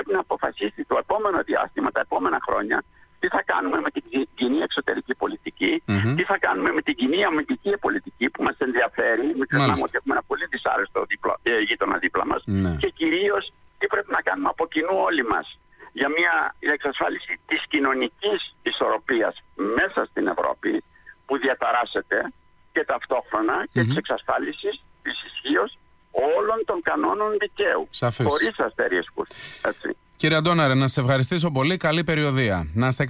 πρέπει να αποφασίσει το επόμενο διάστημα, τα επόμενα χρόνια, τι θα κάνουμε με την κοινή εξωτερική πολιτική, τι θα κάνουμε με την κοινή αμυντική πολιτική που μας ενδιαφέρει. Μην ξεχνάμε ότι έχουμε ένα πολύ δυσάρεστο γείτονα δίπλα μας. Και κυρίως τι πρέπει να κάνουμε από κοινού όλοι μας για μια εξασφάλιση της κοινωνικής ισορροπίας μέσα στην Ευρώπη που διαταράσσεται και ταυτόχρονα και της εξασφάλισης της ισχύως όλων των κανόνων δικαίου. Χωρίς αστερίσκους. Κύριε Αντώναρε, να σε ευχαριστήσω πολύ. Καλή περιοδεία. Να είστε